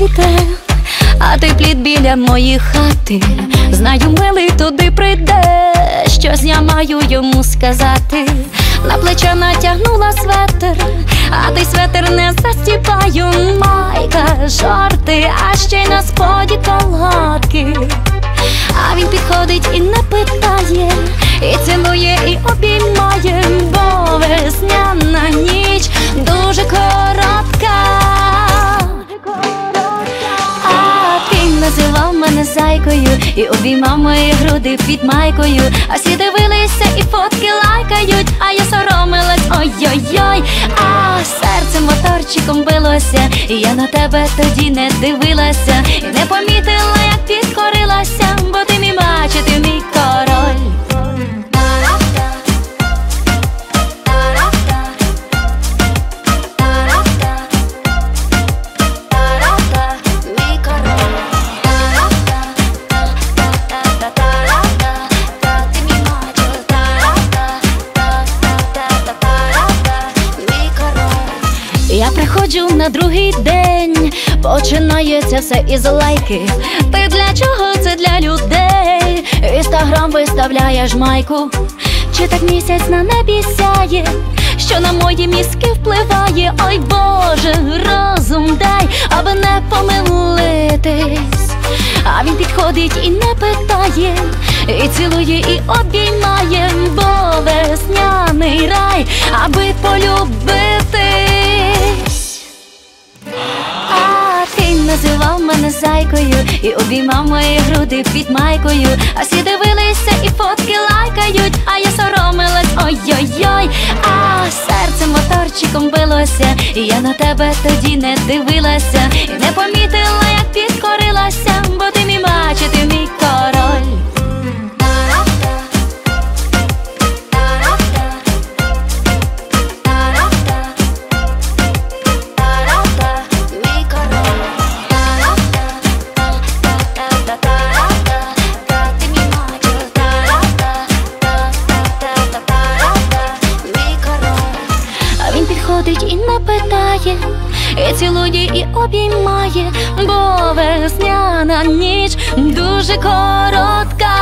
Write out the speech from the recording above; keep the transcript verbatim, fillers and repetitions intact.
цвіте, а той плід біля моєї хати. Знаю, милий туди прийде, щось я маю йому сказати. На плече натягнула светр, а той светр не застіпаю. Майка, шорти, а ще й на споді колготки. А він підходить і не питає, і цілує, і обіймає, бо весняна ніч дуже коротка. А ти називав мене зайкою і обіймав мої груди під майкою. А всі дивилися і фотки лайкають, а я соромилась, ой-ой-ой. А серце моторчиком билося, і я на тебе тоді не дивилася. І не помітила, як підкорилася, бо ти мій мачо, ти мій король. Я приходжу на другий день, починається все із лайки. Ти для чого? Це для людей. Інстаграм виставляєш майку, чи так місяць на небі сяє, що на мої мізки впливає. Ой Боже, розум дай, аби не помилитись. А він підходить і не питає, і цілує, і обіймає, бо весняний рай, аби полюбитись. А ти називав мене зайкою і обіймав мої груди під майкою. А всі дивилися і фотки лайкають, а я соромилась, ой-ой-ой. А серце моторчиком билося, і я на тебе тоді не дивилася. І не помітила, як підкорилася, бо ти мій мачо, ти мій король. І не питає, і цілує, і обіймає, бо весняна ніч дуже коротка.